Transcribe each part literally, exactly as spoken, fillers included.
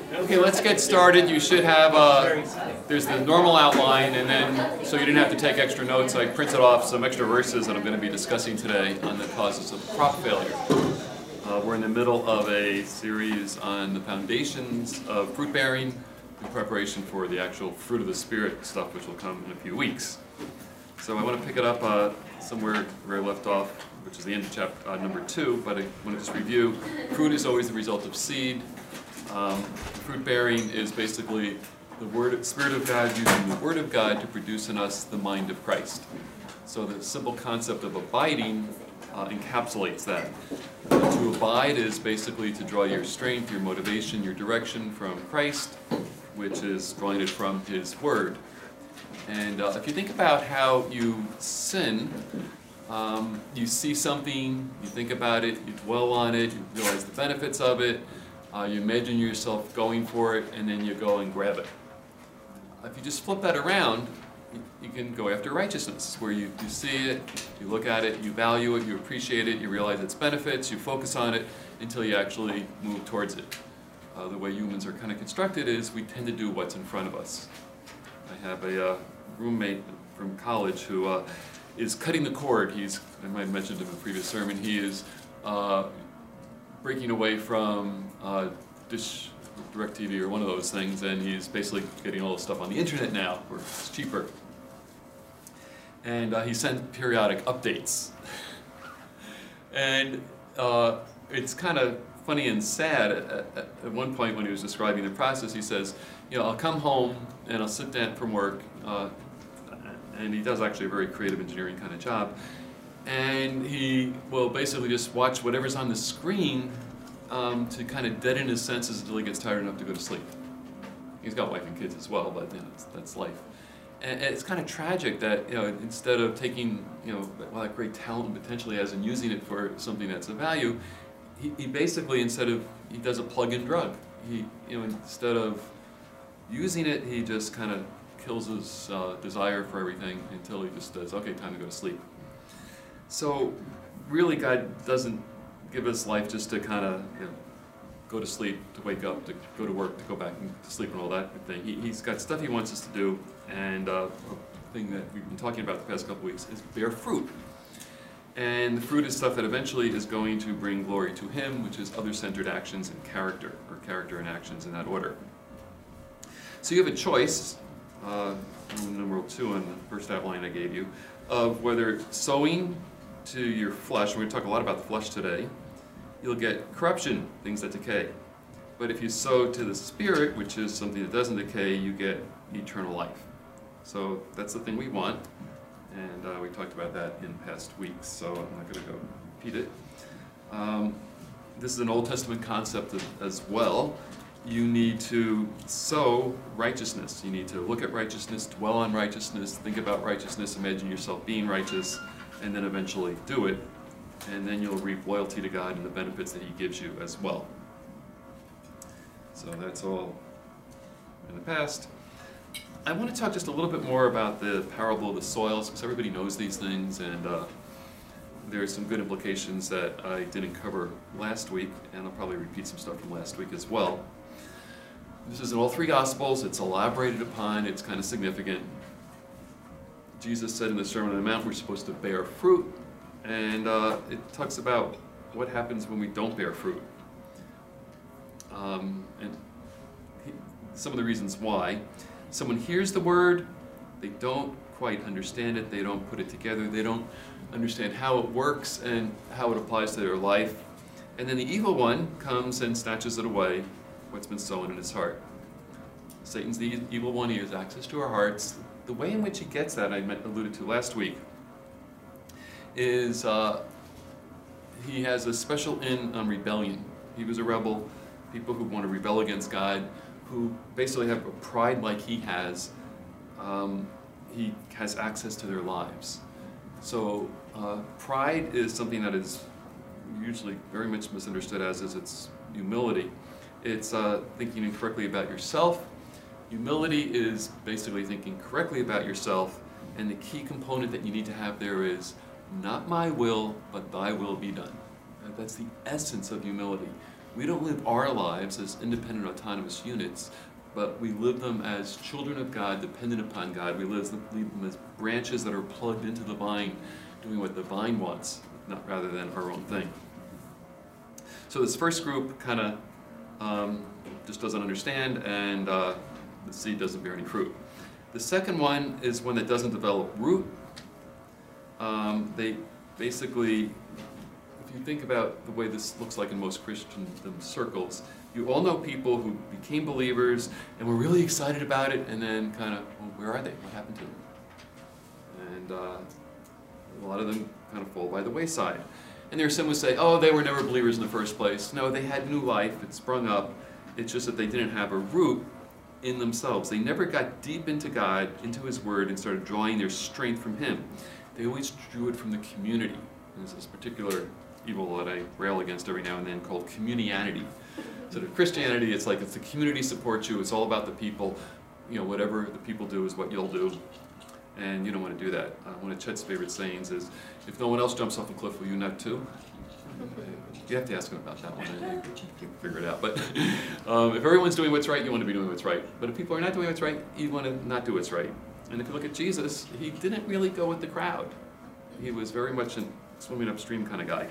Okay, let's get started. You should have, uh, there's the normal outline, and then, so you didn't have to take extra notes, I printed off some extra verses that I'm going to be discussing today on the causes of crop failure. Uh, we're in the middle of a series on the foundations of fruit bearing in preparation for the actual fruit of the Spirit stuff, which will come in a few weeks. So I want to pick it up uh, somewhere where I left off, which is the end of chapter uh, number two, but I want to just review. Fruit is always the result of seed. Um, fruit bearing is basically the word, Spirit of God using the Word of God to produce in us the mind of Christ. So the simple concept of abiding uh, encapsulates that. Uh, to abide is basically to draw your strength, your motivation, your direction from Christ, which is drawing it from His Word. And uh, if you think about how you sin, um, you see something, you think about it, you dwell on it, you realize the benefits of it, uh, you imagine yourself going for it, and then you go and grab it. If you just flip that around, you, you can go after righteousness, where you, you see it, you look at it, you value it, you appreciate it, you realize its benefits, you focus on it until you actually move towards it. Uh, the way humans are kind of constructed is we tend to do what's in front of us. I have a uh, roommate from college who uh, is cutting the cord. He's, I might have mentioned in the previous sermon, he is uh, breaking away from uh, Dish, DirecTV or one of those things, and he's basically getting all the stuff on the internet now, where it's cheaper. And uh, he sent periodic updates. And uh, it's kind of funny and sad. At, at, at one point when he was describing the process, he says, you know, I'll come home and I'll sit down from work, uh, and he does actually a very creative engineering kind of job, and he will basically just watch whatever's on the screen um, to kind of deaden his senses until he gets tired enough to go to sleep. He's got wife and kids as well, but you know, that's, that's life. And it's kind of tragic that, you know, instead of taking, you know, well, that great talent and potentially has and using it for something that's of value, he, he basically, instead of, he does a plug-in drug. He, you know, instead of using it, he just kind of kills his uh, desire for everything until he just says, okay, time to go to sleep. So really, God doesn't give us life just to kind of, you know, go to sleep, to wake up, to go to work, to go back to sleep and all that thing. He, he's got stuff he wants us to do, and uh, a thing that we've been talking about the past couple weeks is bear fruit. And the fruit is stuff that eventually is going to bring glory to Him, which is other-centered actions and character, or character and actions in that order. So you have a choice, uh, number two on the first outline I gave you, of whether sowing to your flesh, we're going to talk a lot about the flesh today, you'll get corruption, things that decay. But if you sow to the Spirit, which is something that doesn't decay, you get eternal life. So that's the thing we want, and uh, we talked about that in past weeks, so I'm not going to go repeat it. Um, this is an Old Testament concept as well. You need to sow righteousness. You need to look at righteousness, dwell on righteousness, think about righteousness, imagine yourself being righteous, and then eventually do it. And then you'll reap loyalty to God and the benefits that He gives you as well. So that's all in the past. I want to talk just a little bit more about the parable of the soils, because everybody knows these things, and uh, there are some good implications that I didn't cover last week, and I'll probably repeat some stuff from last week as well. This is in all three Gospels. It's elaborated upon. It's kind of significant. Jesus said in the Sermon on the Mount we're supposed to bear fruit, and uh, it talks about what happens when we don't bear fruit. Um, and he, some of the reasons why. Someone hears the word, they don't quite understand it, they don't put it together, they don't understand how it works and how it applies to their life. And then the evil one comes and snatches it away, what's been sown in his heart. Satan's the evil one. He has access to our hearts. The way in which he gets that, I alluded to last week, is uh, he has a special in on rebellion. He was a rebel, people who want to rebel against God, who basically have a pride like he has. Um, he has access to their lives. So uh, pride is something that is usually very much misunderstood as is its humility. It's uh, thinking incorrectly about yourself. Humility is basically thinking correctly about yourself, and the key component that you need to have there is, not my will, but thy will be done. That's the essence of humility. We don't live our lives as independent, autonomous units, but we live them as children of God, dependent upon God. We live them, leave them as branches that are plugged into the vine, doing what the vine wants, not rather than our own thing. So this first group kind of um, just doesn't understand, and uh, the seed doesn't bear any fruit. The second one is one that doesn't develop root. Um, they basically, if you think about the way this looks like in most Christendom circles, you all know people who became believers and were really excited about it, and then kind of, well, where are they? What happened to them? And uh, a lot of them kind of fall by the wayside. And there are some who say, oh, they were never believers in the first place. No, they had new life. It sprung up. It's just that they didn't have a root in themselves. They never got deep into God, into His Word, and started drawing their strength from Him. They always drew it from the community. There's this particular evil that I rail against every now and then called communianity. So to Christianity, it's like it's the community supports you. It's all about the people. You know, whatever the people do is what you'll do. And you don't want to do that. Uh, one of Chet's favorite sayings is, if no one else jumps off a cliff, will you not too? You have to ask him about that one. You can figure it out. But um, if everyone's doing what's right, you want to be doing what's right. But if people are not doing what's right, you want to not do what's right. And if you look at Jesus, he didn't really go with the crowd. He was very much a swimming upstream kind of guy.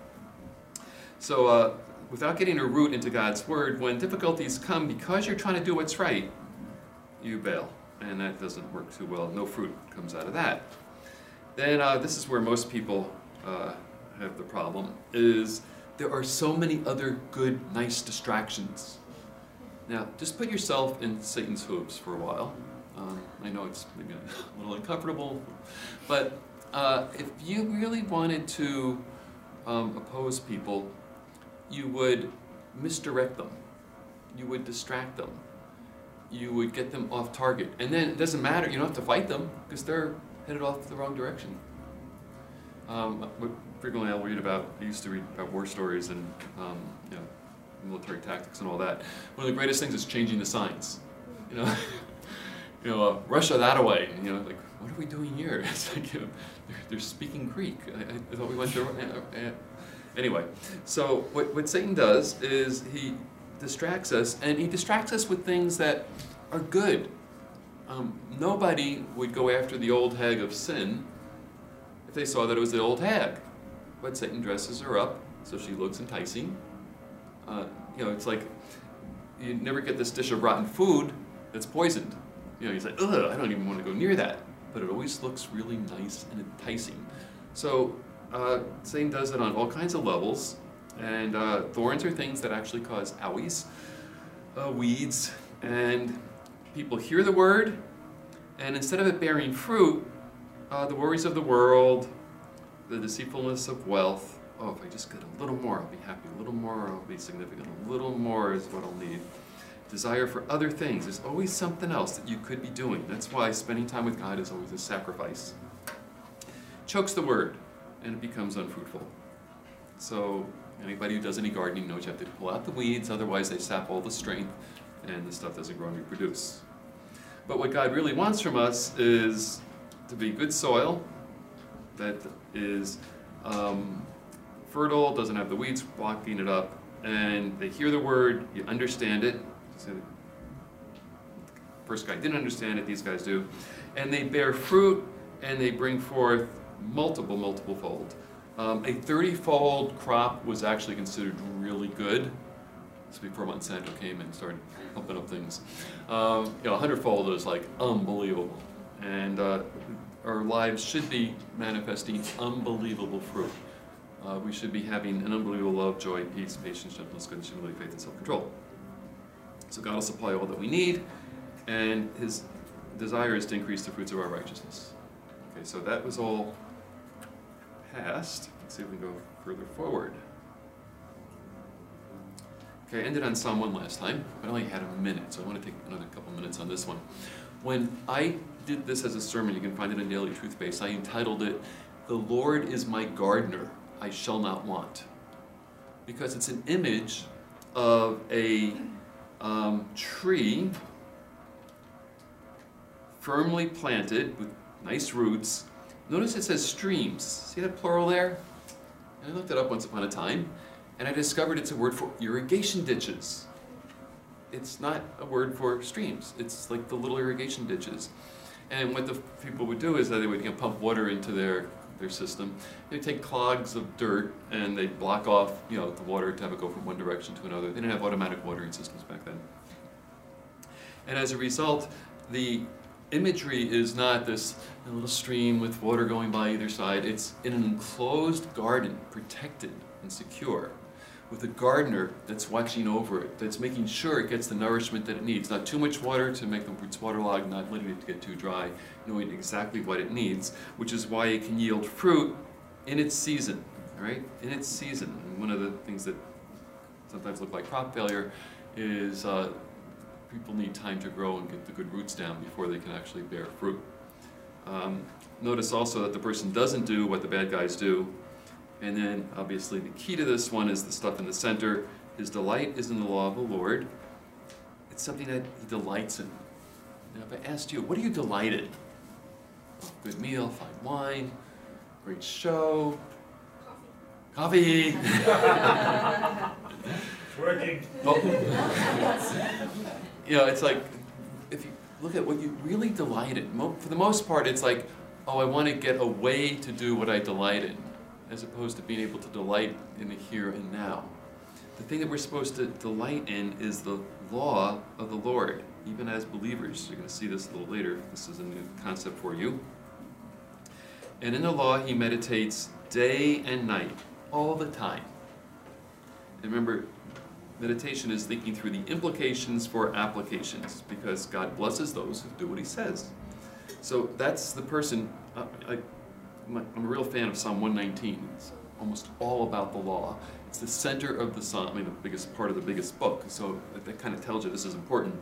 So uh, without getting a root into God's Word, when difficulties come because you're trying to do what's right, you bail. And that doesn't work too well. No fruit comes out of that. Then uh, this is where most people uh, have the problem, is there are so many other good, nice distractions. Now, just put yourself in Satan's hooves for a while. Um, I know it's maybe a little uncomfortable, but uh, if you really wanted to um, oppose people, you would misdirect them. You would distract them. You would get them off target. And then it doesn't matter, you don't have to fight them, because they're headed off the wrong direction. Um, frequently I'll read about, I used to read about war stories and um, you know, military tactics and all that. One of the greatest things is changing the signs. You know, you know, uh, Russia that away. And, you know, like, what are we doing here? It's like, you know, they're, they're speaking Greek. I, I thought we went to, uh, uh, anyway. So what, what Satan does is he distracts us, and he distracts us with things that are good. Um, nobody would go after the old hag of sin if they saw that it was the old hag. But Satan dresses her up so she looks enticing. Uh, you know, it's like you never get this dish of rotten food that's poisoned. You know, you say, ugh, I don't even want to go near that. But it always looks really nice and enticing. So uh, Satan does it on all kinds of levels. And uh, thorns are things that actually cause owies, uh, weeds, and people hear the word, and instead of it bearing fruit, uh, the worries of the world, the deceitfulness of wealth, oh, if I just get a little more, I'll be happy, a little more, I'll be significant, a little more is what I'll need. Desire for other things, there's always something else that you could be doing. That's why spending time with God is always a sacrifice. Chokes the word, and it becomes unfruitful. So, anybody who does any gardening knows you have to pull out the weeds, otherwise they sap all the strength and the stuff doesn't grow and reproduce. But what God really wants from us is to be good soil that is um, fertile, doesn't have the weeds blocking it up, and they hear the word, you understand it. So the first guy didn't understand it, these guys do. And they bear fruit and they bring forth multiple, multiple fold. Um, a thirty-fold crop was actually considered really good. This was before Monsanto came and started pumping up things. Um, you know, a hundred-fold is like unbelievable. And uh, our lives should be manifesting unbelievable fruit. Uh, we should be having an unbelievable love, joy, peace, patience, gentleness, goodness, humility, faith, and self-control. So God will supply all that we need, and His desire is to increase the fruits of our righteousness. Okay, so that was all past. Let's see if we can go further forward. Okay, I ended on Psalm one last time. I only had a minute, so I want to take another couple minutes on this one. When I did this as a sermon, you can find it in Daily Truth Base, I entitled it, "The Lord is my gardener, I shall not want." Because it's an image of a um, tree firmly planted with nice roots. Notice it says streams. See that plural there? And I looked it up once upon a time. And I discovered it's a word for irrigation ditches. It's not a word for streams. It's like the little irrigation ditches. And what the people would do is that they would, you know, pump water into their, their system. They'd take clogs of dirt and they'd block off, you know, the water to have it go from one direction to another. They didn't have automatic watering systems back then. And as a result, the imagery is not this little stream with water going by either side. It's in an enclosed garden, protected and secure, with a gardener that's watching over it, that's making sure it gets the nourishment that it needs. Not too much water to make the roots waterlogged, not letting it get too dry, knowing exactly what it needs, which is why it can yield fruit in its season, right? In its season. And one of the things that sometimes look like crop failure is uh, people need time to grow and get the good roots down before they can actually bear fruit. Um, notice also that the person doesn't do what the bad guys do. And then, obviously, the key to this one is the stuff in the center. His delight is in the law of the Lord. It's something that he delights in. Now, if I asked you, what do you delight in? Good meal, fine wine, great show. Coffee. Coffee. It's working. Oh. You know, it's like, if you look at what you really delight in, for the most part, it's like, oh, I want to get a way to do what I delight in, as opposed to being able to delight in the here and now. The thing that we're supposed to delight in is the law of the Lord, even as believers. You're going to see this a little later. This is a new concept for you. And in the law, he meditates day and night, all the time. And remember, meditation is thinking through the implications for applications, because God blesses those who do what he says. So that's the person. Uh, I, I'm a real fan of Psalm one nineteen. It's almost all about the law. It's the center of the psalm, I mean the biggest part of the biggest book, so that, that kind of tells you this is important.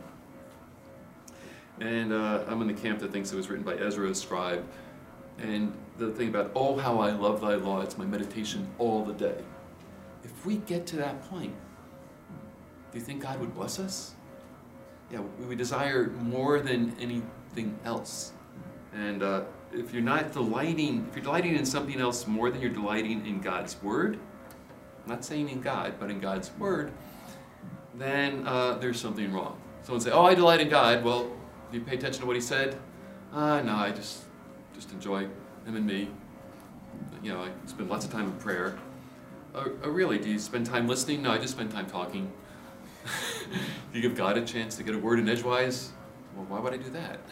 And uh, I'm in the camp that thinks it was written by Ezra, a scribe. And the thing about, oh, how I love thy law, it's my meditation all the day. If we get to that point, do you think God would bless us? Yeah, we desire more than anything else. And uh, if you're not delighting, if you're delighting in something else more than you're delighting in God's Word, I'm not saying in God, but in God's Word, then uh, there's something wrong. Someone say, oh, I delight in God. Well, do you pay attention to what he said? Uh, no, I just, just enjoy him and me. You know, I spend lots of time in prayer. Uh, uh, really, do you spend time listening? No, I just spend time talking. Do you give God a chance to get a word in edgewise? Well, why would I do that?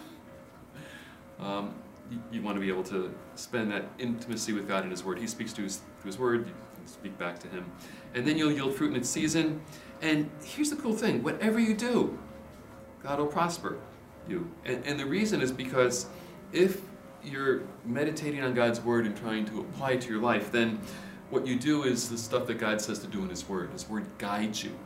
Um, you, you want to be able to spend that intimacy with God in his Word. He speaks to his, to his Word, you can speak back to him. And then you'll yield fruit in its season. And here's the cool thing, whatever you do, God will prosper you. And, and the reason is because if you're meditating on God's Word and trying to apply it to your life, then what you do is the stuff that God says to do in his Word. His Word guides you.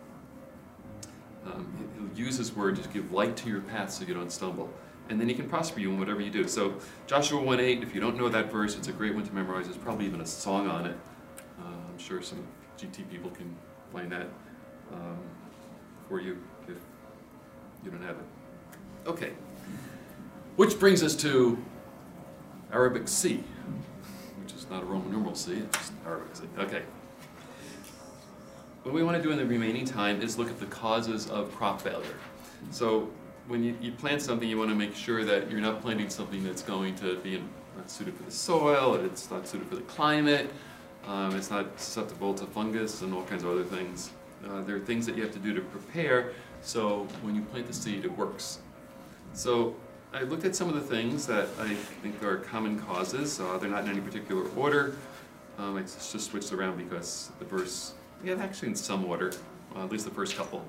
Um, he'll use his Word to give light to your path so you don't stumble. And then he can prosper you in whatever you do. So Joshua one eight, if you don't know that verse, it's a great one to memorize. There's probably even a song on it. Uh, I'm sure some G T people can find that um, for you if you don't have it. Okay. Which brings us to Arabic C, which is not a Roman numeral C, it's just Arabic C. Okay. What we want to do in the remaining time is look at the causes of crop failure. So when you, you plant something, you want to make sure that you're not planting something that's going to be in, not suited for the soil, it's not suited for the climate, um, it's not susceptible to fungus and all kinds of other things. Uh, there are things that you have to do to prepare so when you plant the seed, it works. So I looked at some of the things that I think are common causes. Uh, they're not in any particular order. Um, I just switched around because the verse, yeah, actually in some order, uh, at least the first couple.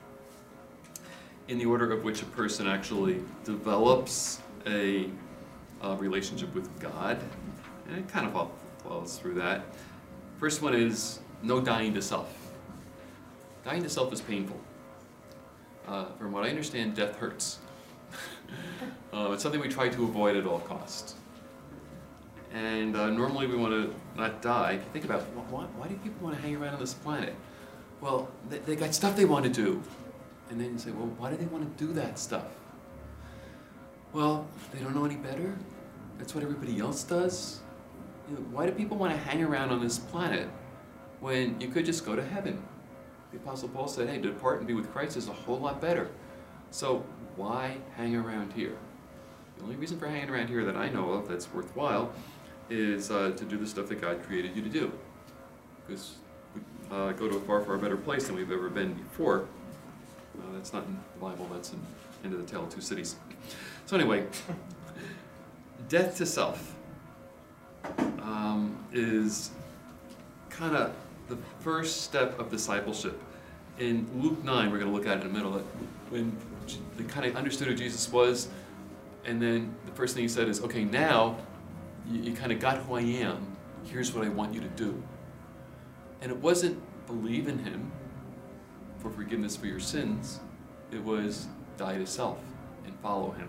In the order of which a person actually develops a uh, relationship with God, and it kind of all follows through that. First one is no dying to self. Dying to self is painful. Uh, from what I understand, death hurts. uh, it's something we try to avoid at all costs. And uh, normally we want to not die. Think about, why, why do people want to hang around on this planet? Well, they, they got stuff they want to do. And then you say, well, why do they want to do that stuff? Well, they don't know any better. That's what everybody else does. You know, why do people want to hang around on this planet? when you could just go to heaven? The Apostle Paul said, hey, to depart and be with Christ is a whole lot better. So why hang around here? The only reason for hanging around here that I know of that's worthwhile is uh, to do the stuff that God created you to do. Because we uh, go to a far, far better place than we've ever been before. Uh, that's not in the Bible, that's in End of the Tale of Two Cities. So anyway, death to self um, is kind of the first step of discipleship. In Luke nine, we're going to look at it in the middle, when they kind of understood who Jesus was, and then the first thing he said is, okay, now you, you kind of got who I am, here's what I want you to do. And it wasn't believe in him for forgiveness for your sins, it was die to self and follow him.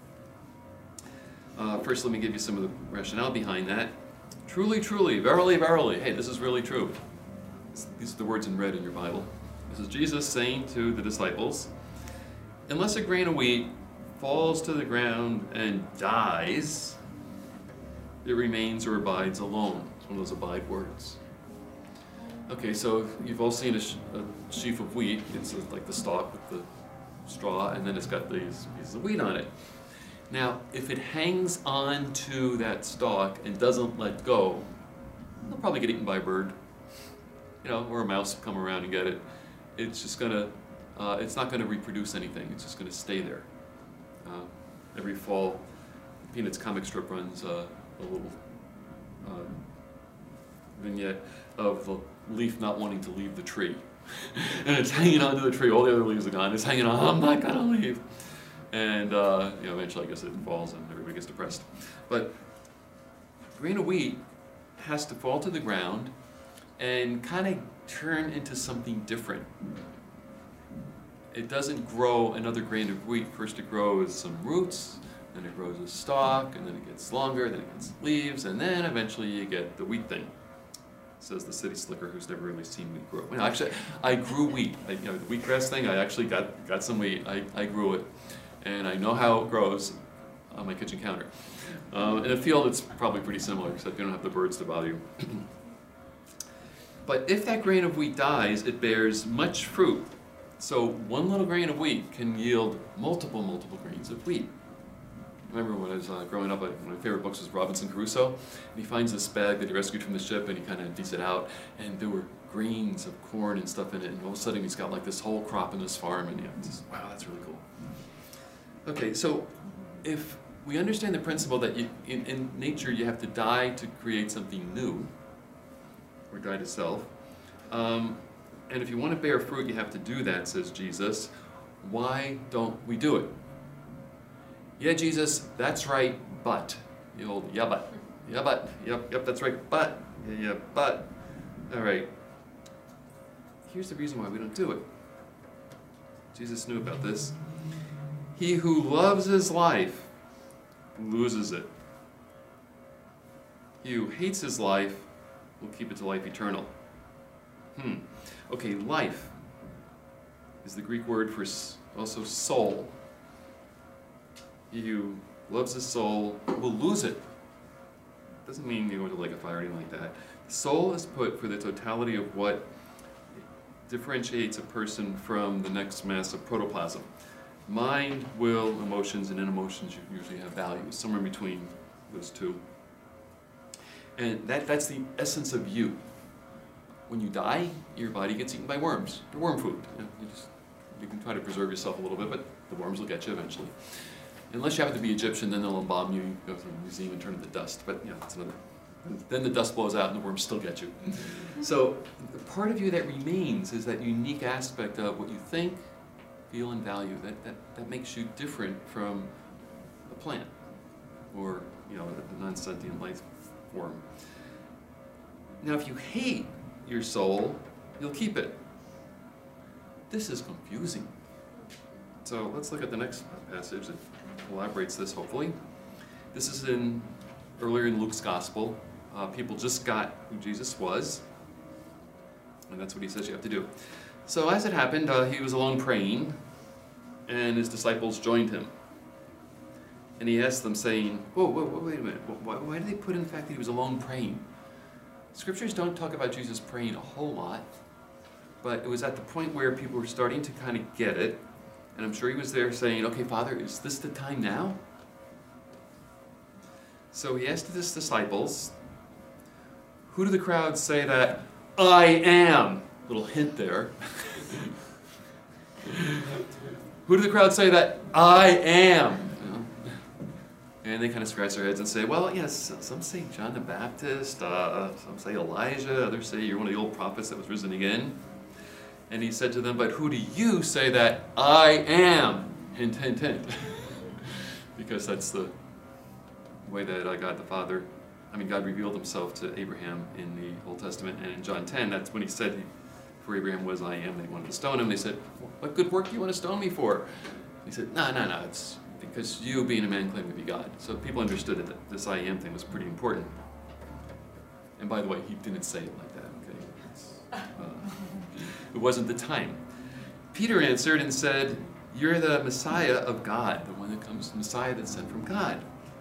Uh, first, let me give you some of the rationale behind that. Truly, truly, verily, verily. Hey, this is really true. These are the words in red in your Bible. This is Jesus saying to the disciples, unless a grain of wheat falls to the ground and dies, it remains or abides alone. It's one of those abide words. Okay, so you've all seen a, sh a sheaf of wheat. It's like the stalk with the straw, and then it's got these pieces of wheat on it. Now, if it hangs on to that stalk and doesn't let go, it'll probably get eaten by a bird, you know, or a mouse will come around and get it. It's just gonna, uh, it's not gonna reproduce anything. It's just gonna stay there. Uh, every fall, Peanuts comic strip runs uh, a little uh, vignette of the leaf not wanting to leave the tree. And it's hanging onto the tree, all the other leaves are gone, it's hanging on, I'm not gonna leave. And uh, you know, eventually I guess it falls and everybody gets depressed. But grain of wheat has to fall to the ground and kind of turn into something different. It doesn't grow another grain of wheat. First it grows some roots, then it grows a stalk, and then it gets longer, then it gets leaves, and then eventually you get the wheat thing. Says the city slicker who's never really seen wheat grow. You know, actually, I grew wheat. I, you know, the wheatgrass thing, I actually got, got some wheat. I, I grew it. And I know how it grows on my kitchen counter. Um, in a field, it's probably pretty similar, except you don't have the birds to bother you. But if that grain of wheat dies, it bears much fruit. So one little grain of wheat can yield multiple, multiple grains of wheat. I remember when I was uh, growing up, I, one of my favorite books was Robinson Crusoe. And he finds this bag that he rescued from the ship, and he kind of empties it out, and there were grains of corn and stuff in it, and all of a sudden he's got like this whole crop in his farm, and you know, just, wow, that's really cool. Okay, so if we understand the principle that you, in, in nature you have to die to create something new, or die to self, um, and if you want to bear fruit, you have to do that, says Jesus. Why don't we do it? Yeah, Jesus, that's right, but. The old, yeah, but. Yeah, but. Yep, yep, that's right, but. Yeah, yeah, but. All right. Here's the reason why we don't do it. Jesus knew about this. He who loves his life loses it. He who hates his life will keep it to life eternal. Hmm. Okay, life is the Greek word for also soul. He who loves his soul will lose it. Doesn't mean you go into like a fire or anything like that. Soul is put for the totality of what differentiates a person from the next mass of protoplasm. Mind, will, emotions, and in emotions you usually have values, somewhere in between those two. And that, that's the essence of you. When you die, your body gets eaten by worms. They're worm food. You know, you, just, you can try to preserve yourself a little bit, but the worms will get you eventually. Unless you happen to be Egyptian, then they'll embalm you, you go to a museum and turn into dust. But you know, that's another. Then the dust blows out and the worms still get you. So the part of you that remains is that unique aspect of what you think, feel, and value. That, that, that makes you different from a plant or you know, a non-sentient life form. Now if you hate your soul, you'll keep it. This is confusing. So let's look at the next passage that elaborates this, hopefully. This is in earlier in Luke's Gospel. Uh, people just got who Jesus was, and that's what he says you have to do. So as it happened, uh, he was alone praying, and his disciples joined him. And he asked them, saying, whoa, whoa, whoa, wait a minute, why, why did they put in the fact that he was alone praying? Scriptures don't talk about Jesus praying a whole lot, but it was at the point where people were starting to kind of get it, and I'm sure he was there saying, okay, Father, is this the time now? So he asked his disciples, who do the crowd say that I am? Little hint there. Who do the crowd say that I am? You know? And they kind of scratch their heads and say, well, yes, some say John the Baptist, uh, some say Elijah, others say you're one of the old prophets that was risen again. And he said to them, but who do you say that I am? Hint, hint, hint. Because that's the way that uh, God the Father, I mean, God revealed himself to Abraham in the Old Testament. And in John ten, that's when he said, he, for Abraham was I am. They wanted to stone him. They said, what good work do you want to stone me for? He said, no, no, no, it's because you, being a man, claim to be God. So people understood that this I am thing was pretty important. And by the way, he didn't say it like that, okay? It's, uh, it wasn't the time. Peter answered and said, you're the Messiah of God, the one that comes, the Messiah that's sent from God.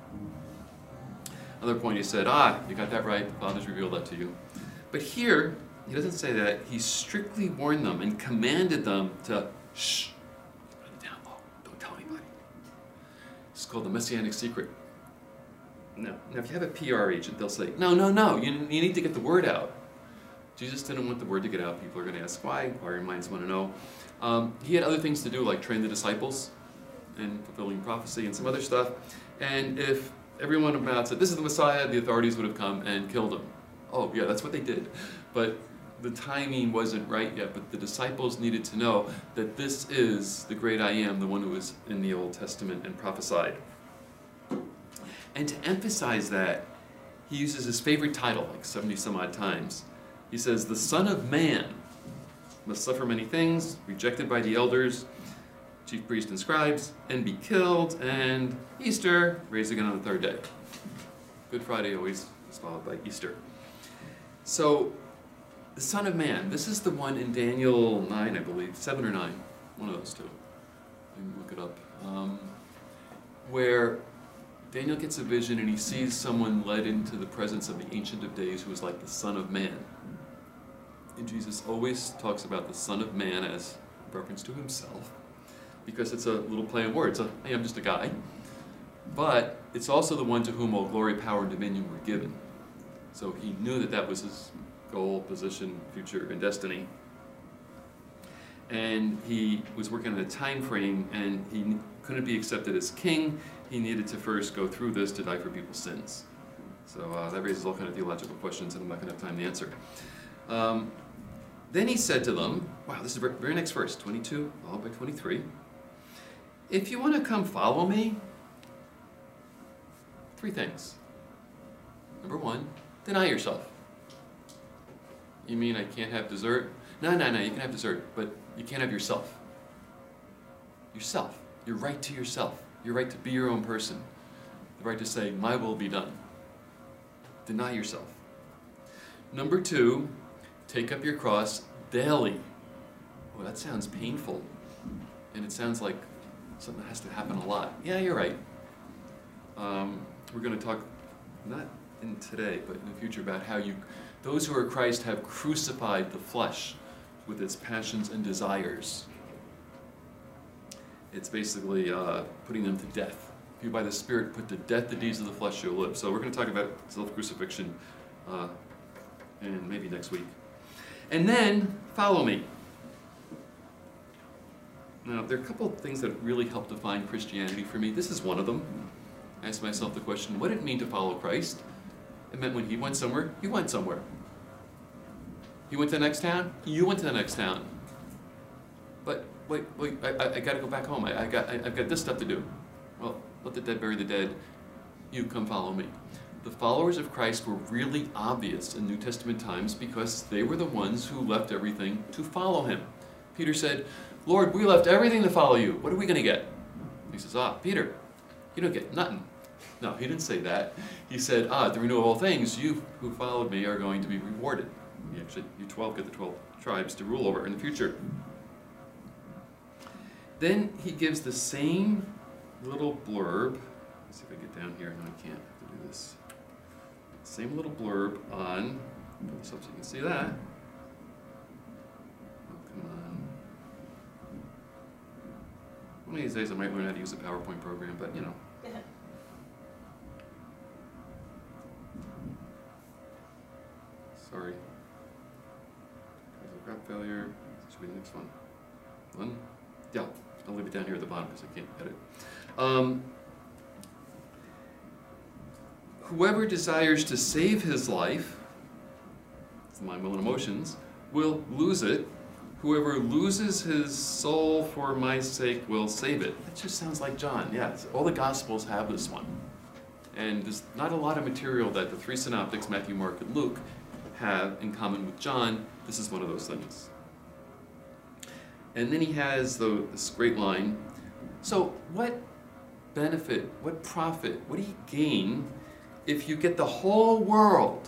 Another point, he said, ah, you got that right, the Father's revealed that to you. But here, he doesn't say that. He strictly warned them and commanded them to, shh, put it down low, don't tell anybody. It's called the Messianic secret. Now, now, if you have a P R agent, they'll say, no, no, no, you, you need to get the word out. Jesus didn't want the word to get out. People are going to ask why. Inquiring minds want to know. Um, he had other things to do, like train the disciples and fulfilling prophecy and some other stuff. And if everyone about said, this is the Messiah, the authorities would have come and killed him. Oh, yeah, that's what they did. But the timing wasn't right yet. But the disciples needed to know that this is the great I am, the one who was in the Old Testament and prophesied. And to emphasize that, he uses his favorite title like seventy some odd times. He says, the Son of Man must suffer many things, rejected by the elders, chief priests and scribes, and be killed, and Easter, raised again on the third day. Good Friday always is followed by Easter. So, the Son of Man, this is the one in Daniel nine, I believe, seven or nine, one of those two. Let me look it up. Um, where Daniel gets a vision and he sees someone led into the presence of the Ancient of Days who is like the Son of Man. And Jesus always talks about the Son of Man as a reference to himself, because it's a little play on words. A, hey, I'm just a guy. But it's also the one to whom all glory, power, and dominion were given. So he knew that that was his goal, position, future, and destiny. And he was working on a time frame, and he couldn't be accepted as king. He needed to first go through this to die for people's sins. So uh, that raises all kinds of theological questions, and I'm not going to have time to answer. Um, then he said to them, wow, this is the very next verse, twenty-two, followed by twenty-three. If you want to come follow me, three things. Number one, deny yourself. You mean I can't have dessert? No, no, no, you can have dessert, but you can't have yourself. Yourself. Your right to yourself. Your right to be your own person. The right to say, my will be done. Deny yourself. Number two, take up your cross daily. Well, that sounds painful. And it sounds like something that has to happen a lot. Yeah, you're right. Um, we're going to talk, not in today, but in the future, about how you, those who are Christ have crucified the flesh with its passions and desires. It's basically uh, putting them to death. If you by the Spirit put to death the deeds of the flesh, you'll live. So we're going to talk about self-crucifixion uh, and maybe next week. And then, follow me. Now, there are a couple of things that really help define Christianity for me. This is one of them. I asked myself the question, what did it mean to follow Christ? It meant when he went somewhere, you went somewhere. He went to the next town, you went to the next town. But wait, wait, I, I, I got to go back home. I, I got, I, I've got this stuff to do. Well, let the dead bury the dead. You come follow me. The followers of Christ were really obvious in New Testament times because they were the ones who left everything to follow him. Peter said, Lord, we left everything to follow you. What are we going to get? He says, ah, Peter, you don't get nothing. No, he didn't say that. He said, ah, at the renewal of all things, you who followed me are going to be rewarded. You actually, you twelve get the twelve tribes to rule over in the future. Then he gives the same little blurb. Let's see if I get down here. No, I can't. I have to do this. Same little blurb on Put this up so you can see that. Oh, come on. One of these days I might learn how to use a PowerPoint program, but you know. Sorry. Because of graph failure. This will be the next one. One? Yeah, I'll leave it down here at the bottom because I can't edit. Um, whoever desires to save his life, it's the mind, will, and emotions, will lose it. Whoever loses his soul for my sake will save it. That just sounds like John. Yes, all the Gospels have this one. And there's not a lot of material that the three synoptics, Matthew, Mark, and Luke, have in common with John. This is one of those things. And then he has the, this great line. So what benefit, what profit, what do you gain if you get the whole world,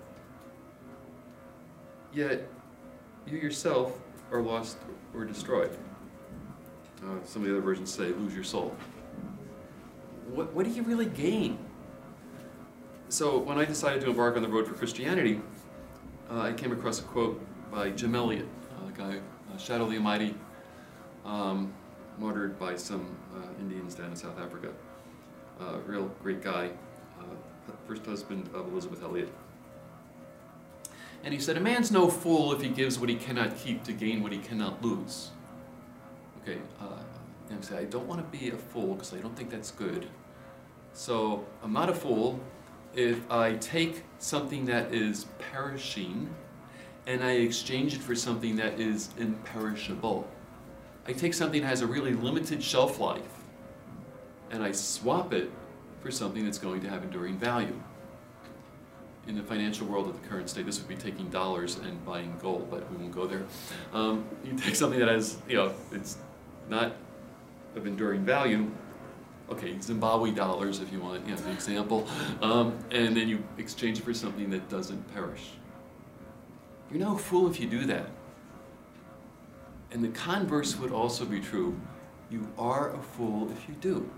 yet you yourself are lost or destroyed? Uh, some of the other versions say, lose your soul. What, what do you really gain? So when I decided to embark on the road for Christianity, uh, I came across a quote by Jim Elliot, a guy, uh, Shadow the Almighty, um, martyred by some uh, Indians down in South Africa. Uh, real great guy, uh, first husband of Elizabeth Elliot. And he said, a man's no fool if he gives what he cannot keep to gain what he cannot lose. Okay, uh, and I say, I don't want to be a fool because I don't think that's good. So I'm not a fool if I take something that is perishing and I exchange it for something that is imperishable. I take something that has a really limited shelf life and I swap it for something that's going to have enduring value. In the financial world of the current state, this would be taking dollars and buying gold, but we won't go there. Um, you take something that has, you know, it's not of enduring value. Okay, Zimbabwe dollars, if you want, you know, the example, um, and then you exchange it for something that doesn't perish. You're no fool if you do that. And the converse would also be true. You are a fool if you do.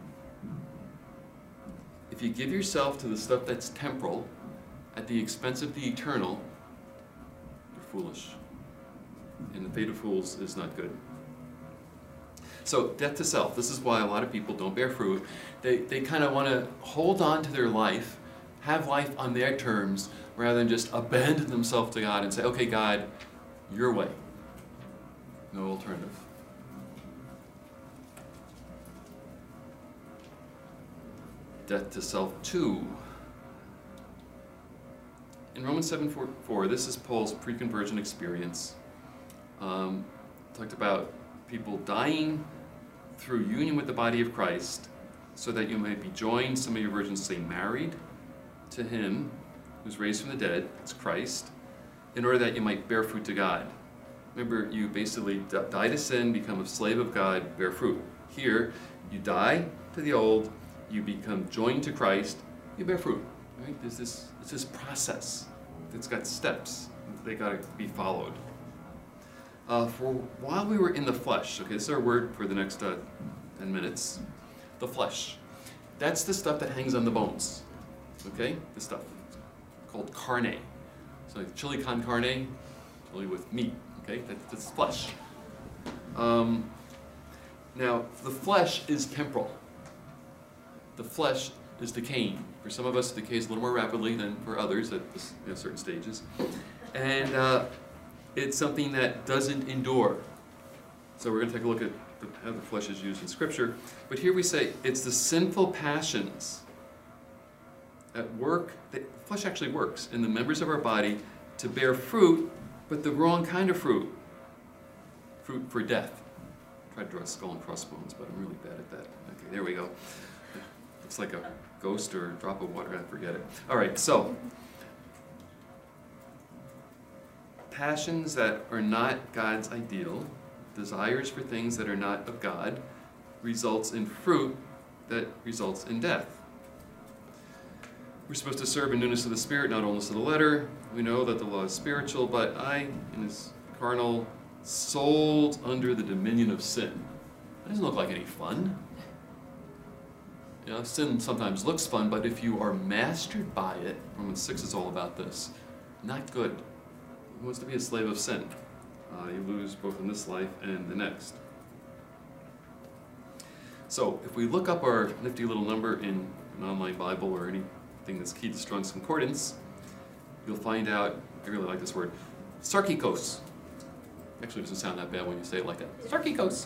If you give yourself to the stuff that's temporal at the expense of the eternal, you're foolish. And the fate of fools is not good. So, death to self. This is why a lot of people don't bear fruit. They, they kind of want to hold on to their life, have life on their terms, rather than just abandon themselves to God and say, okay, God, your way. No alternative. Death to self, too. In Romans seven four, this is Paul's pre-conversion experience. Um, talked about people dying through union with the body of Christ so that you may be joined, some of your versions say married, to him who's raised from the dead, it's Christ, in order that you might bear fruit to God. Remember, you basically die to sin, become a slave of God, bear fruit. Here, you die to the old, you become joined to Christ, you bear fruit. Right? There's this, it's this process that's got steps. They got to be followed. Uh, for while we were in the flesh, okay, this is our word for the next uh, ten minutes. The flesh. That's the stuff that hangs on the bones. Okay? The stuff called carne. So like chili con carne, chili with meat. Okay? That, that's flesh. Um, now, the flesh is temporal. The flesh is decaying. For some of us, it decays a little more rapidly than for others at this, you know, certain stages. And uh, it's something that doesn't endure. So we're going to take a look at the, how the flesh is used in Scripture. But here we say it's the sinful passions at work. The flesh actually works in the members of our body to bear fruit, but the wrong kind of fruit. Fruit for death. I tried to draw a skull and crossbones, but I'm really bad at that. Okay, there we go. It's like a ghost or a drop of water, I forget it. All right, so passions that are not God's ideal, desires for things that are not of God, results in fruit that results in death. We're supposed to serve in newness of the Spirit, not only of the letter. We know that the law is spiritual, but I, in this carnal, sold under the dominion of sin. That doesn't look like any fun. You know, sin sometimes looks fun, but if you are mastered by it, Romans six is all about this, not good. Who wants to be a slave of sin? Uh, you lose both in this life and the next. So if we look up our nifty little number in an online Bible or anything that's keyed to Strong's Concordance, you'll find out, I really like this word, sarkikos. Actually, it doesn't sound that bad when you say it like that. Sarkikos.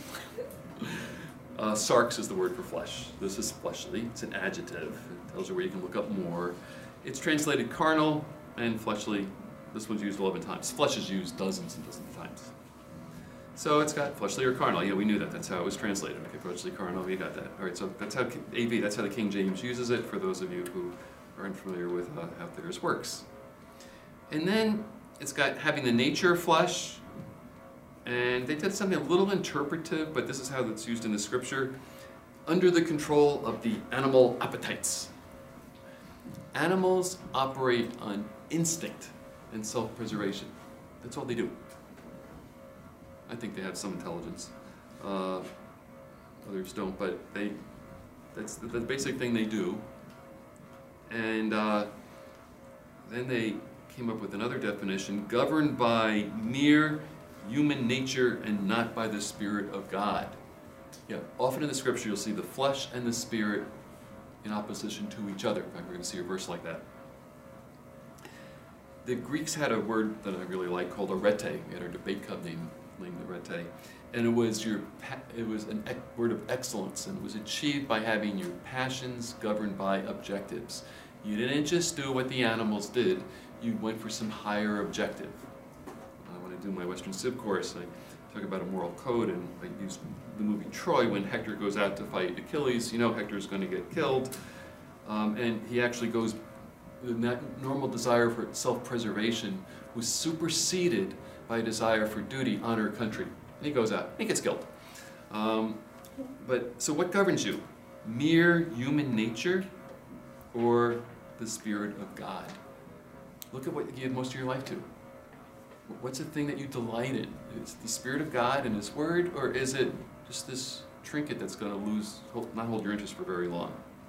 Uh, sarx is the word for flesh. This is fleshly. It's an adjective. It tells you where you can look up more. It's translated carnal and fleshly. This one's used eleven times. Flesh is used dozens and dozens of times. So it's got fleshly or carnal. Yeah, we knew that. That's how it was translated. Okay, fleshly, carnal, we got that. All right, so that's how A V, that's how the King James uses it for those of you who aren't familiar with uh, how theirs works. And then it's got having the nature of flesh. And they did something a little interpretive, but this is how it's used in the scripture. Under the control of the animal appetites. Animals operate on instinct and self-preservation. That's all they do. I think they have some intelligence. Uh, others don't, but they, that's the, the basic thing they do. And uh, then they came up with another definition, governed by mere human nature and not by the Spirit of God. Yeah, often in the scripture you'll see the flesh and the spirit in opposition to each other. In fact, we're going to see a verse like that. The Greeks had a word that I really like called arete. We had our debate club named, named arete. And it was, your, it was a word of excellence, and it was achieved by having your passions governed by objectives. You didn't just do what the animals did, you went for some higher objective. Do my Western Civ course, I talk about a moral code, and I use the movie Troy when Hector goes out to fight Achilles. You know Hector's going to get killed, um, and he actually goes, that normal desire for self-preservation was superseded by a desire for duty, honor, country. And he goes out, and he gets killed. Um, but, so what governs you? Mere human nature or the Spirit of God? Look at what you give most of your life to. What's the thing that you delight in? Is it the Spirit of God and His Word, or is it just this trinket that's going to lose, not hold your interest for very long?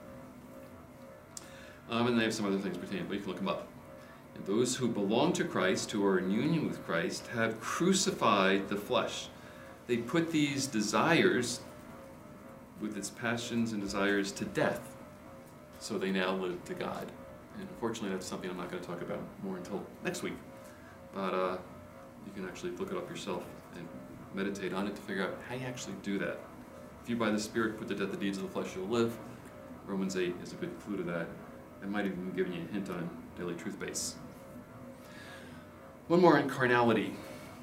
Um, and they have some other things pertaining, but you can look them up. And those who belong to Christ, who are in union with Christ, have crucified the flesh. They put these desires, with its passions and desires, to death, so they now live to God. And unfortunately, that's something I'm not going to talk about more until next week. But uh, you can actually look it up yourself and meditate on it to figure out how you actually do that. If you by the Spirit put to death the deeds of the flesh, you'll live. Romans eight is a good clue to that. I might even be giving you a hint on Daily Truth Base. One more on carnality.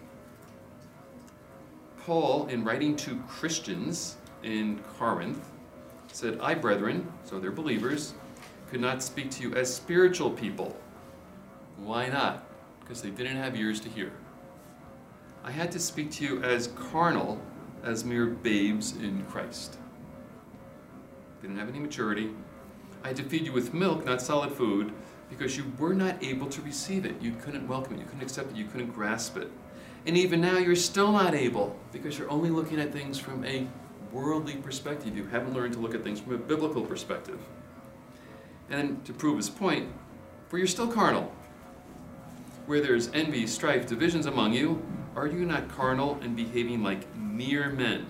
Paul, in writing to Christians in Corinth, said, I, brethren, so they're believers, could not speak to you as spiritual people. Why not? Because they didn't have ears to hear. I had to speak to you as carnal, as mere babes in Christ. Didn't have any maturity. I had to feed you with milk, not solid food, because you were not able to receive it. You couldn't welcome it, you couldn't accept it, you couldn't grasp it. And even now you're still not able, because you're only looking at things from a worldly perspective. You haven't learned to look at things from a biblical perspective. And then to prove his point, for you're still carnal. Where there's envy, strife, divisions among you, are you not carnal and behaving like mere men?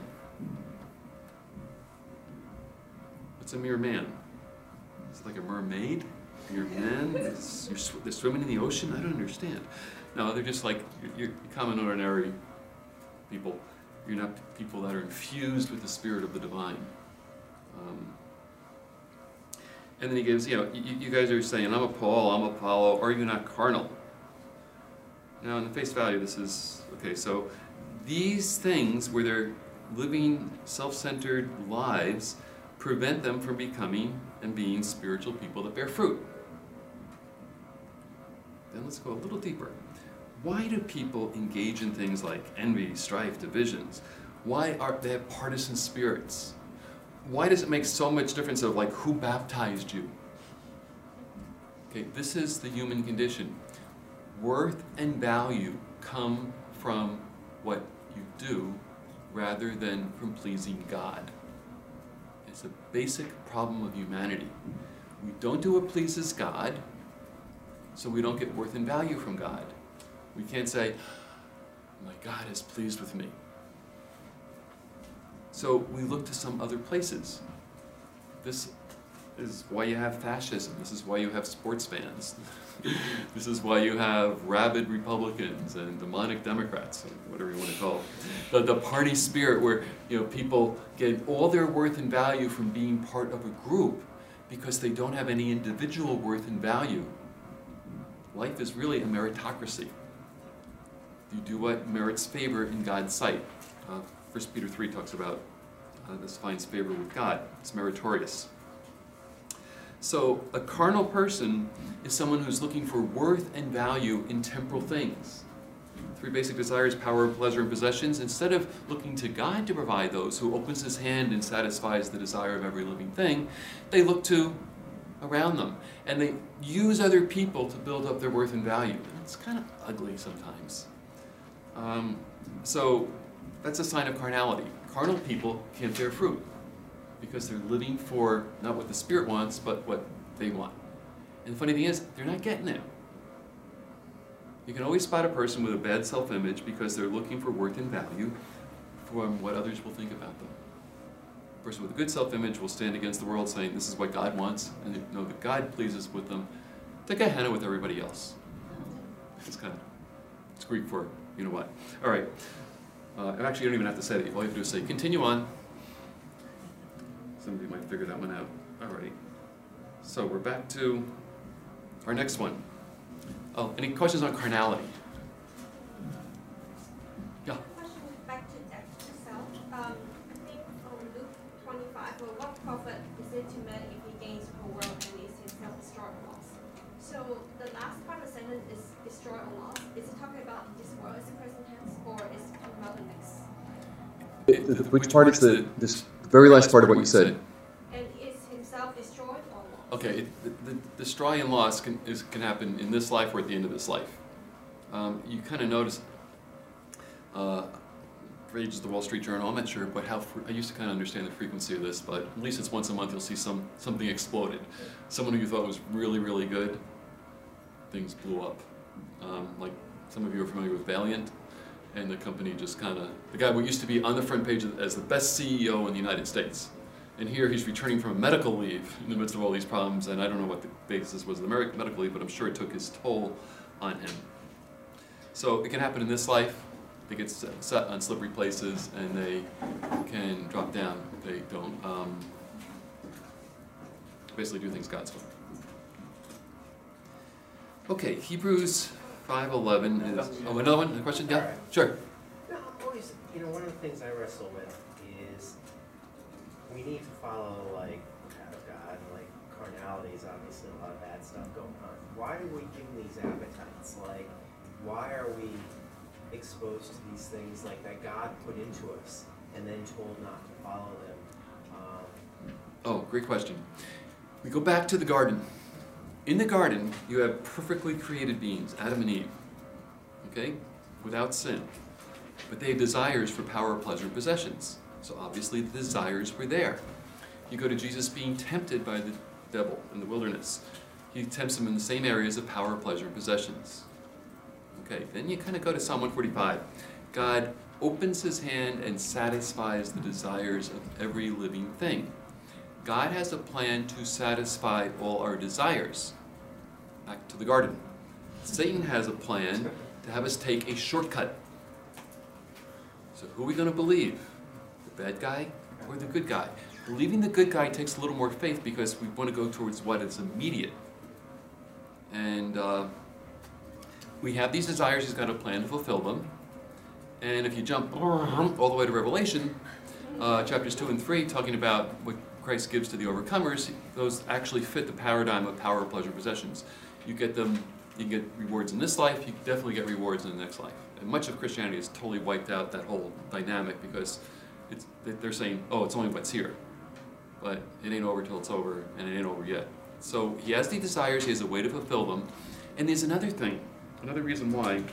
What's a mere man? Is it like a mermaid? Mere men? It's, you're sw they're swimming in the ocean? I don't understand. No, they're just like you're, you're common, ordinary people. You're not people that are infused with the Spirit of the divine. Um, and then he gives, you know, you, you guys are saying, I'm a Paul, I'm Apollo, are you not carnal? Now, in the face value, this is, okay, so these things where they're living self-centered lives prevent them from becoming and being spiritual people that bear fruit. Then let's go a little deeper. Why do people engage in things like envy, strife, divisions? Why are they have partisan spirits? Why does it make so much difference of like who baptized you? Okay, this is the human condition. Worth and value come from what you do rather than from pleasing God. It's a basic problem of humanity. We don't do what pleases God, So we don't get worth and value from God. We can't say, my God is pleased with me. So we look to some other places. This is why you have fascism. This is why you have sports fans. This is why you have rabid Republicans and demonic Democrats, whatever you want to call it. The, the party spirit where, you know, people get all their worth and value from being part of a group because they don't have any individual worth and value. Life is really a meritocracy. You do what merits favor in God's sight. Uh, First Peter three talks about uh, this finds favor with God. It's meritorious. So a carnal person is someone who's looking for worth and value in temporal things. Three basic desires: power, pleasure, and possessions. Instead of looking to God to provide those, who opens his hand and satisfies the desire of every living thing, they look to around them. And they use other people to build up their worth and value. And it's kind of ugly sometimes. Um, so that's a sign of carnality. Carnal people can't bear fruit because they're living for not what the Spirit wants, but what they want. And the funny thing is, they're not getting it. You can always spot a person with a bad self-image because they're looking for worth and value from what others will think about them. A person with a good self-image will stand against the world saying, this is what God wants, and they know that God pleases with them to Gehenna with everybody else. It's kind of, it's Greek for you know what. All right. Uh, actually, you don't even have to say that. All you have to do is say, continue on. Somebody might figure that one out. All right. So we're back to our next one. Oh, any questions on carnality? Yeah. Question back to death to self. Um, I think from Luke twenty-five, well, what profit is it to man if he gains the whole world and is himself destroyed or lost? So the last part of the sentence is destroy or lost. Is it talking about this world as a present tense, or is it talking about the next? It, the, which part is the this very last part of what you said? And is himself destroyed or lost? Okay, it, the, the destroy and loss can, is, can happen in this life or at the end of this life. Um, you kind of notice, uh, for ages the Wall Street Journal, I'm not sure, but how I used to kind of understand the frequency of this, but at least it's once a month you'll see some something exploded. Someone who you thought was really, really good, things blew up. Um, like some of you are familiar with Valiant, and the company just kind of, the guy who used to be on the front page as the best C E O in the United States. And here he's returning from a medical leave in the midst of all these problems, and I don't know what the basis was of the medical leave, but I'm sure it took his toll on him. So it can happen in this life. They get set on slippery places, and they can drop down. They don't um, basically do things God's way. Okay, Hebrews five eleven is, oh, another one, a question? Yeah, sure. No, I'm always, you know, one of the things I wrestle with is we need to follow, like, out of God, and, like, carnality is obviously a lot of bad stuff going on. Why do we give these appetites? Like, why are we exposed to these things, like, that God put into us and then told not to follow them? Um, oh, great question. We go back to the garden. In the garden, you have perfectly created beings, Adam and Eve, okay, without sin. But they had desires for power, pleasure, and possessions. So obviously the desires were there. You go to Jesus being tempted by the devil in the wilderness. He tempts him in the same areas of power, pleasure, and possessions. Okay, then you kind of go to Psalm one forty-five. God opens his hand and satisfies the desires of every living thing. God has a plan to satisfy all our desires. Back to the garden. Satan has a plan to have us take a shortcut. So who are we going to believe? The bad guy or the good guy? Believing the good guy takes a little more faith because we want to go towards what is immediate. And uh, we have these desires, he's got a plan to fulfill them. And if you jump all the way to Revelation, uh, chapters two and three, talking about what Christ gives to the overcomers, those actually fit the paradigm of power, pleasure, possessions. You get them, you get rewards in this life, you definitely get rewards in the next life. And much of Christianity has totally wiped out that whole dynamic because it's, they're saying, oh, it's only what's here. But it ain't over till it's over, and it ain't over yet. So he has the desires, he has a way to fulfill them. And there's another thing, another reason why.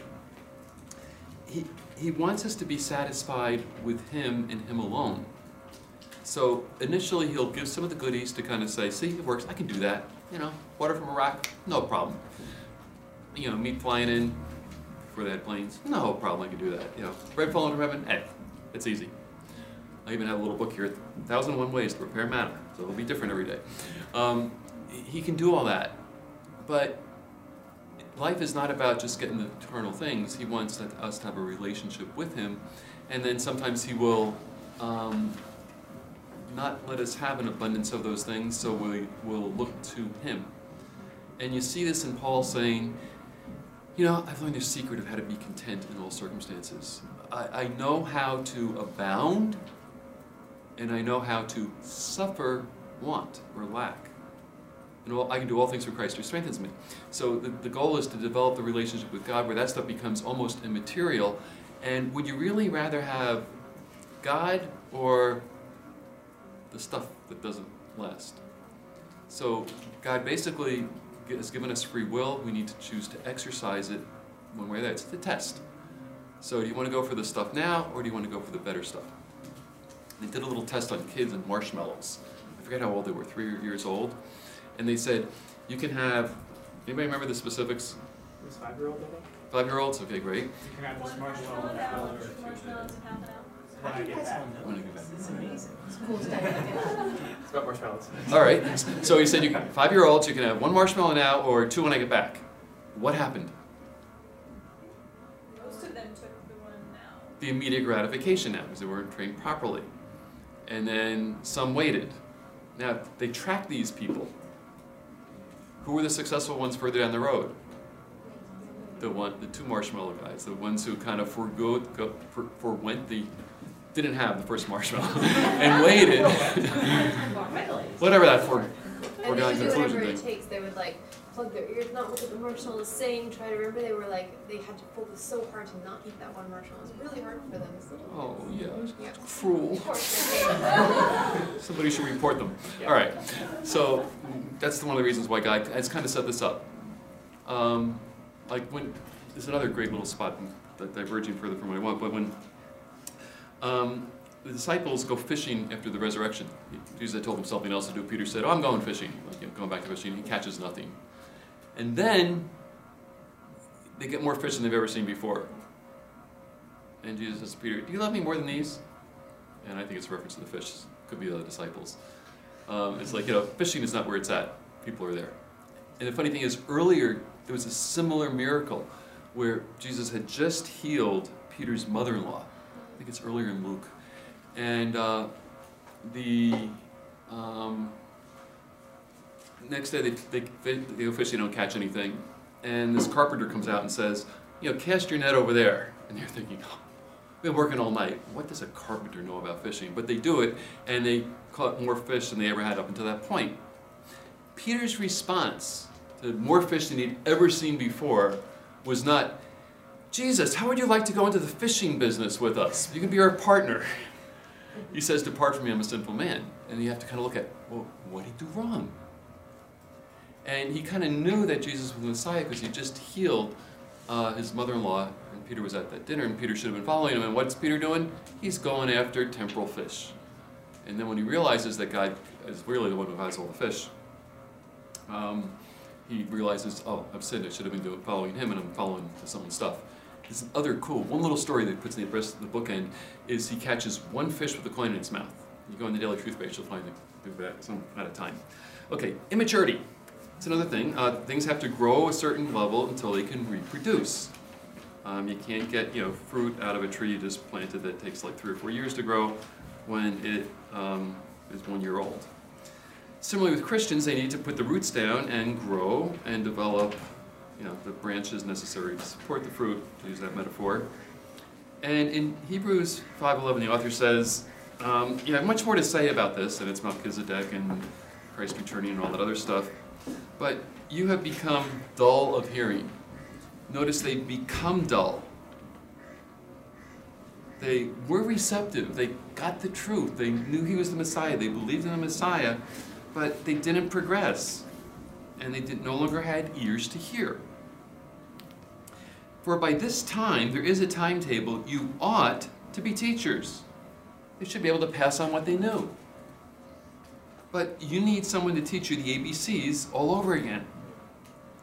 He, he wants us to be satisfied with him and him alone. So initially he'll give some of the goodies to kind of say, see, it works, I can do that. You know, water from a rock, no problem. you know, meat flying in before they had planes? No problem, I can do that. You know, bread falling from heaven? Hey, it's easy. I even have a little book here, one thousand and one Ways to Prepare Manna, so it'll be different every day. Um, he can do all that, but life is not about just getting the eternal things. He wants us to have a relationship with him, and then sometimes he will um, not let us have an abundance of those things, so we will look to him. And you see this in Paul saying, you know, I've learned the secret of how to be content in all circumstances. I, I know how to abound, and I know how to suffer want or lack. And all, I can do all things through Christ who strengthens me. So the, the goal is to develop the relationship with God where that stuff becomes almost immaterial. And would you really rather have God or the stuff that doesn't last? So God basically has given us free will. We need to choose to exercise it one way or the other. It's the test. So do you want to go for the stuff now, or do you want to go for the better stuff? They did a little test on kids and marshmallows. I forget how old they were, three years old. And they said, you can have, anybody remember the specifics? It was five-year-old, I think. Five-year-olds? Okay, great. You can have this marshmallow Marshmallow and now, color. two marshmallows and half an hour. When I get back. When I get back. It's amazing. It's the coolest idea. It's about marshmallows. All right, so he said, you can, five-year-olds, you can have one marshmallow now or two when I get back. What happened? Most of them took the one now. The immediate gratification now, because they weren't trained properly. And then some waited. Now, they tracked these people. Who were the successful ones further down the road? The one, the two marshmallow guys, the ones who kind of forgo, go, for, forwent the, didn't have the first marshmallow, and waited. Whatever that for, And foregone they would do conclusion whatever it thing. takes. They would like plug their ears, not look at the marshmallow, saying, try to remember. They were like, they had to focus so hard to not eat that one marshmallow. It was really hard for them as little. Oh yeah, Yeah. cruel. Of course, they Somebody should report them. All right, so that's one of the reasons why God has kind of set this up. Um, like when, there's another great little spot, that diverging further from what I want, but when um, the disciples go fishing after the resurrection, Jesus had told them something else to do. Peter said, oh, I'm going fishing. Like, you know, going back to fishing, he catches nothing. And then they get more fish than they've ever seen before. And Jesus says to Peter, do you love me more than these? And I think it's a reference to the fish. Could be the other disciples. Um, it's like, you know, fishing is not where it's at. People are there. And the funny thing is, earlier, there was a similar miracle where Jesus had just healed Peter's mother-in-law. I think it's earlier in Luke. And uh, the um, next day, they, they, they go fishing, they don't catch anything. And this carpenter comes out and says, you know, cast your net over there. And they're thinking, oh, we've been working all night. What does a carpenter know about fishing? But they do it, and they caught more fish than they ever had up until that point. Peter's response to more fish than he'd ever seen before was not, Jesus, how would you like to go into the fishing business with us? You can be our partner. He says, depart from me, I'm a sinful man. And you have to kind of look at, well, what did he do wrong? And he kind of knew that Jesus was the Messiah because he just healed uh, his mother-in-law, and Peter was at that dinner, and Peter should have been following him. And what's Peter doing? He's going after temporal fish. And then when he realizes that God is really the one who has all the fish, um, he realizes, oh, I've sinned. I should have been doing, following him, and I'm following someone's stuff. This other cool, one little story that puts in the rest of the bookend is he catches one fish with a coin in its mouth. You go on the Daily Truth page, you'll find it. Do that some at a time. Okay, immaturity. It's another thing. Uh, things have to grow a certain level until they can reproduce. Um, you can't get, you know, fruit out of a tree you just planted that takes like three or four years to grow when it um, is one year old. Similarly with Christians, they need to put the roots down and grow and develop, you know, the branches necessary to support the fruit, to use that metaphor. And in Hebrews five eleven, the author says, um, you have much more to say about this, and it's Melchizedek and Christ returning and all that other stuff. But you have become dull of hearing. Notice they become dull. They were receptive. They got the truth. They knew he was the Messiah. They believed in the Messiah, but they didn't progress. And they did, no longer had ears to hear. For by this time, there is a timetable. You ought to be teachers. They should be able to pass on what they knew. But you need someone to teach you the A B Cs all over again.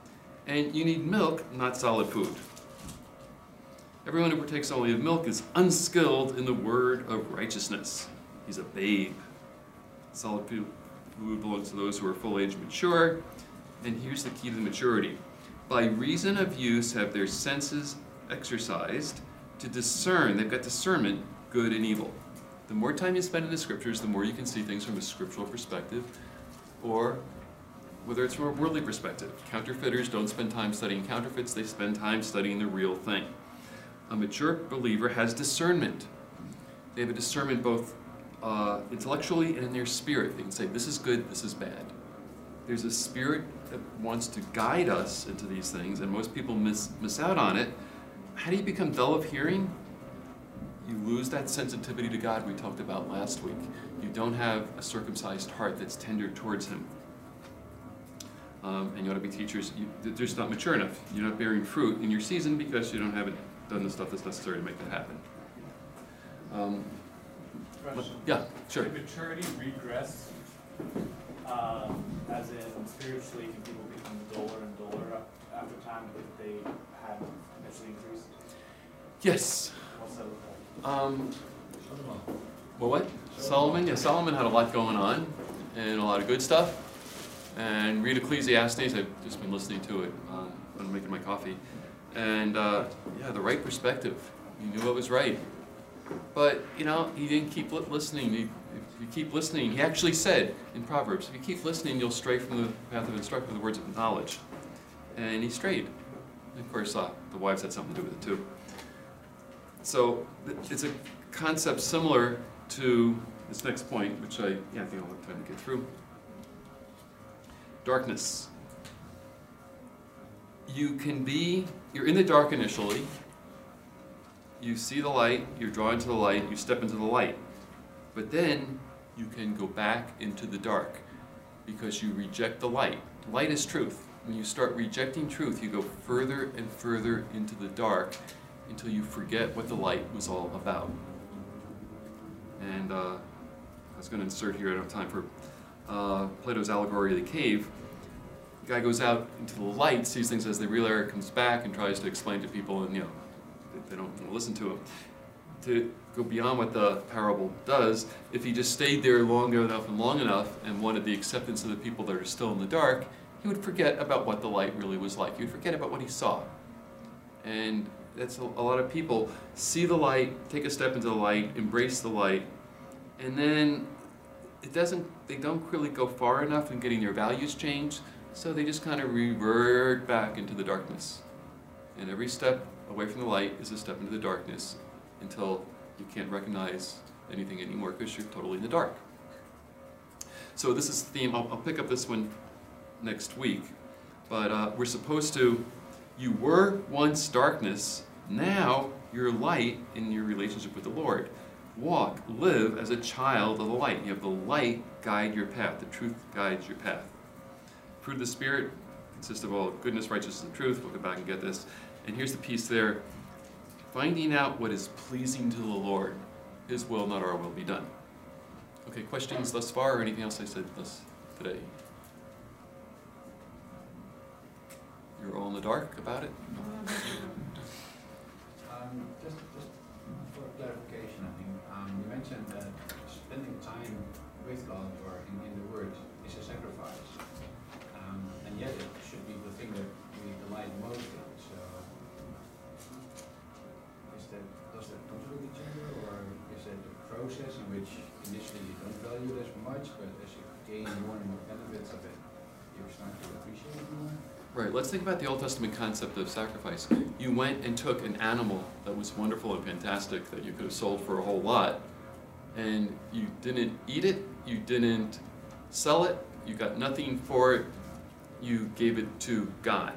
And you need milk, not solid food. Everyone who partakes only of milk is unskilled in the word of righteousness. He's a babe. Solid food belongs to those who are full age mature. And here's the key to the maturity. By reason of use have their senses exercised to discern, they've got discernment, good and evil. The more time you spend in the scriptures, the more you can see things from a scriptural perspective, or whether it's from a worldly perspective. Counterfeiters don't spend time studying counterfeits, they spend time studying the real thing. A mature believer has discernment. They have a discernment both uh, intellectually and in their spirit. They can say, this is good, this is bad. There's a spirit that wants to guide us into these things, and most people miss, miss out on it. How do you become dull of hearing? You lose that sensitivity to God we talked about last week. You don't have a circumcised heart that's tender towards Him. Um, and you ought to be teachers. You, they're just not mature enough. You're not bearing fruit in your season because you don't have it, done the stuff that's necessary to make that happen. Um, Question. yeah, sure. Did maturity regress, um, as in spiritually, can people become duller and duller after time if they had initially increased? Yes. What's that look like? Um, well, what? Solomon? Yeah, Solomon had a lot going on and a lot of good stuff. And read Ecclesiastes. I've just been listening to it um, when I'm making my coffee. And uh, yeah, the right perspective. He knew what was right. But, you know, he didn't keep li listening. He, if you keep listening, he actually said in Proverbs, if you keep listening, you'll stray from the path of instruction with the words of knowledge. And he strayed. And of course, uh, the wives had something to do with it too. So it's a concept similar to this next point, which I, yeah, I think I'll have time to get through. Darkness. You can be, you're in the dark initially, you see the light, you're drawn to the light, you step into the light. But then you can go back into the dark because you reject the light. Light is truth. When you start rejecting truth, you go further and further into the dark until you forget what the light was all about. And uh, I was going to insert here, I don't have time for uh, Plato's allegory of the cave. The guy goes out into the light, sees things as they really are, comes back and tries to explain to people, and you know, they don't want to listen to him. To go beyond what the parable does, if he just stayed there long enough and long enough and wanted the acceptance of the people that are still in the dark, he would forget about what the light really was like. He would forget about what he saw. And that's a, a lot of people see the light, take a step into the light, embrace the light, and then it doesn't, they don't really go far enough in getting their values changed, so they just kind of revert back into the darkness. And every step away from the light is a step into the darkness until you can't recognize anything anymore because you're totally in the dark. So this is the theme. I'll, I'll pick up this one next week. But uh, we're supposed to, you were once darkness, now you're light in your relationship with the Lord. Walk, live as a child of the light. You have the light guide your path. The truth guides your path. Fruit of the Spirit consists of all goodness, righteousness, and truth. We'll go back and get this. And here's the piece there. Finding out what is pleasing to the Lord. His will, not our will, be done. Okay, questions thus far or anything else I said thus today? You're all in the dark about it? Um, just, just for clarification, I think, um, you mentioned that spending time with God or in, in the Word is a sacrifice. Um, and yet it should be the thing that we delight most in. So, is that, does that contradict each other, or is it a process in which initially you don't value it as much, but as you gain more and more benefits of it, you start to appreciate it more? Right, let's think about the Old Testament concept of sacrifice. You went and took an animal that was wonderful and fantastic that you could have sold for a whole lot, and you didn't eat it, you didn't sell it, you got nothing for it, you gave it to God.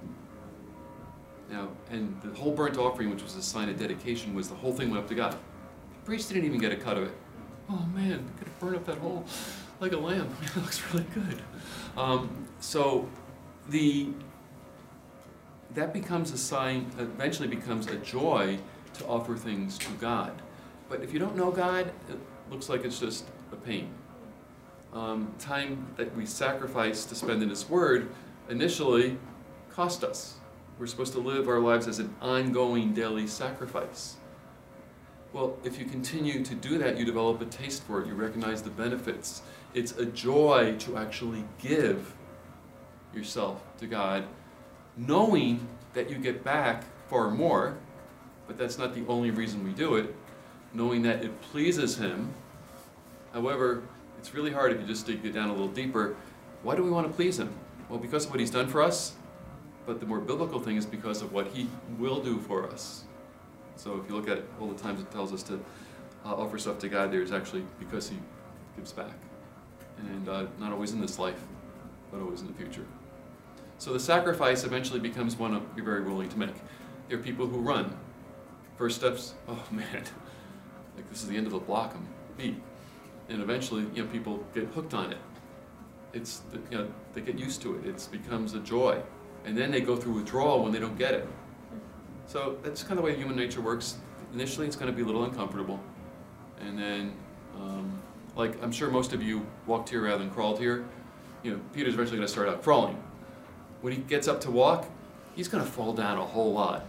Now, and the whole burnt offering, which was a sign of dedication, was the whole thing went up to God. The priest didn't even get a cut of it. Oh man, I could have burned up that whole, like a lamb. It looks really good. Um, so, the that becomes a sign, eventually becomes a joy to offer things to God. But if you don't know God, it looks like it's just a pain. Um, time that we sacrifice to spend in His Word initially cost us. We're supposed to live our lives as an ongoing daily sacrifice. Well, if you continue to do that, you develop a taste for it. You recognize the benefits. It's a joy to actually give yourself to God, knowing that you get back far more, but that's not the only reason we do it, knowing that it pleases Him. However, it's really hard if you just dig it down a little deeper. Why do we want to please Him? Well, because of what He's done for us, but the more biblical thing is because of what He will do for us. So if you look at all the times it tells us to uh, offer stuff to God, there's actually because He gives back. And uh, not always in this life, but always in the future. So the sacrifice eventually becomes one you're very willing to make. There are people who run. First steps, oh man, like this is the end of the block, I'm beat. And eventually, you know, people get hooked on it. It's, the, you know, they get used to it. It becomes a joy. And then they go through withdrawal when they don't get it. So that's kind of the way human nature works. Initially, it's going to be a little uncomfortable. And then, um, like I'm sure most of you walked here rather than crawled here. You know, Peter's eventually going to start out crawling. When he gets up to walk, he's going to fall down a whole lot.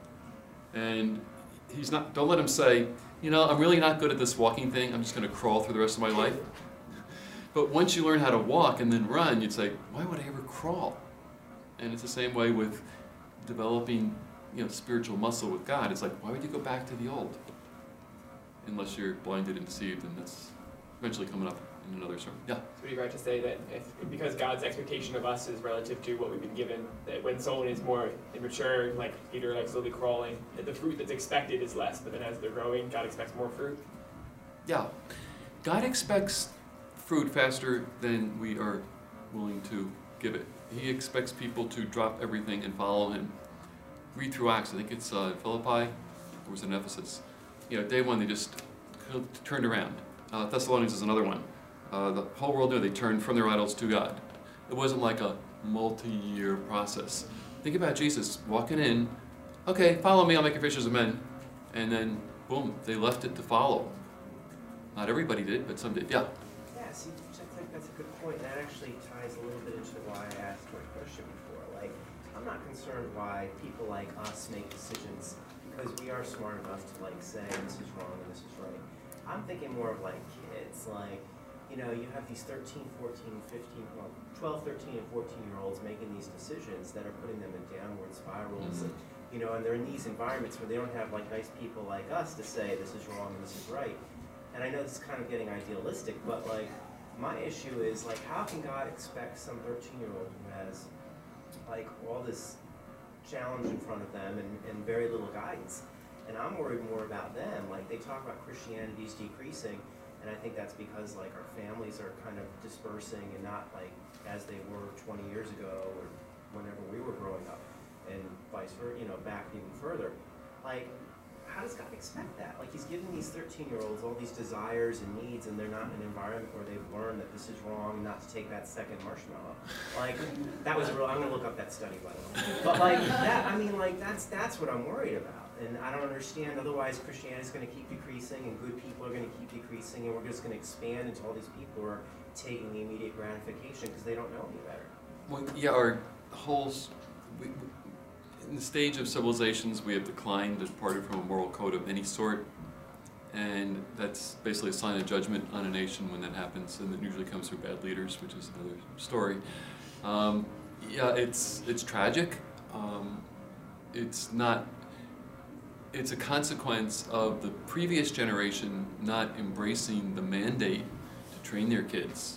And he's not, don't let him say, you know, I'm really not good at this walking thing, I'm just going to crawl through the rest of my life. But once you learn how to walk and then run, you'd say, why would I ever crawl? And it's the same way with developing, you know, spiritual muscle with God. It's like, why would you go back to the old? Unless you're blinded and deceived, and that's eventually coming up in another sermon. Yeah? So would you right to say that if, because God's expectation of us is relative to what we've been given, that when someone is more immature, like Peter, like slowly crawling, that the fruit that's expected is less, but then as they're growing, God expects more fruit? Yeah. God expects fruit faster than we are willing to give it. He expects people to drop everything and follow Him. Read through Acts, I think it's uh, Philippi, or was it in Ephesus? You know, day one they just turned around. Uh, Thessalonians is another one. Uh, the whole world knew they turned from their idols to God. It wasn't like a multi-year process. Think about Jesus walking in, okay, follow me, I'll make you fishers of men. And then, boom, they left it to follow. Not everybody did, but some did. Yeah? Yeah, see, I think that's a good point. That actually ties a little bit into why I asked my question before. Like, I'm not concerned why people like us make decisions because we are smart enough to like say this is wrong and this is right. I'm thinking more of like kids, like, you know, you have these thirteen, fourteen, fifteen, well, twelve, thirteen, and fourteen year olds making these decisions that are putting them in downward spirals, and, you know, and they're in these environments where they don't have like nice people like us to say this is wrong and this is right. And I know this is kind of getting idealistic, but like, my issue is like, how can God expect some thirteen year old who has like all this challenge in front of them and, and very little guidance? And I'm worried more about them. Like, they talk about Christianity's decreasing, and I think that's because like our families are kind of dispersing and not like as they were twenty years ago or whenever we were growing up, and vice versa, you know, back even further. Like, how does God expect that? Like, He's giving these thirteen year olds all these desires and needs, and they're not in an environment where they've learned that this is wrong, not to take that second marshmallow. Like, that was a real, I'm gonna look up that study, by the way. But like, that, I mean, like, that's, that's what I'm worried about. And I don't understand, otherwise Christianity is gonna keep decreasing, and good people are gonna keep decreasing, and we're just gonna expand until all these people are taking the immediate gratification because they don't know any better. Well, yeah, our whole, s- we, we- in the stage of civilizations, we have declined, departed from a moral code of any sort, and that's basically a sign of judgment on a nation when that happens, and it usually comes through bad leaders, which is another story. Um, yeah, it's it's tragic. Um, it's not. It's a consequence of the previous generation not embracing the mandate to train their kids.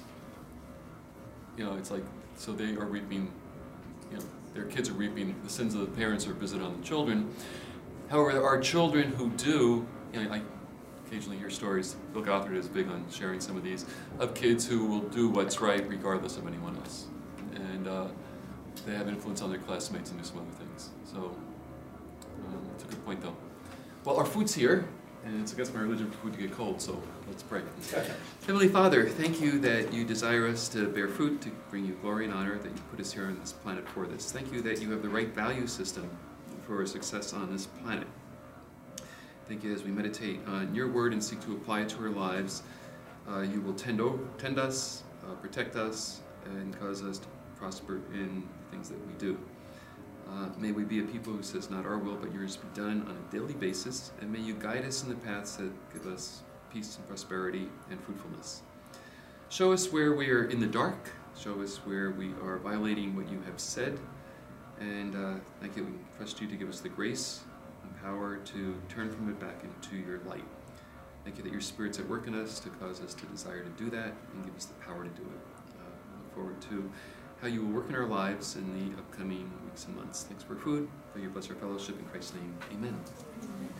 You know, it's like, so they are reaping, you know, their kids are reaping, the sins of the parents are visited on the children. However, there are children who do, you know, I occasionally hear stories, Bill Gothard is big on sharing some of these, of kids who will do what's right regardless of anyone else. And uh, they have influence on their classmates and do some other things. So, um, it's a good point though. Well, our food's here, and it's against my religion for food to get cold, so let's pray. Heavenly Father, thank you that you desire us to bear fruit, to bring you glory and honor, that you put us here on this planet for this. Thank you that you have the right value system for our success on this planet. Thank you as we meditate on your word and seek to apply it to our lives, uh, you will tend, over, tend us, uh, protect us, and cause us to prosper in things that we do. Uh, may we be a people who says, not our will, but yours be done on a daily basis, and may you guide us in the paths that give us peace and prosperity and fruitfulness. Show us where we are in the dark. Show us where we are violating what you have said. And uh, thank you, we trust you to give us the grace and power to turn from it back into your light. Thank you that your Spirit's at work in us to cause us to desire to do that and give us the power to do it. Uh, we look forward to how you will work in our lives in the upcoming weeks and months. Thanks for food, for your blessed fellowship. In Christ's name, amen.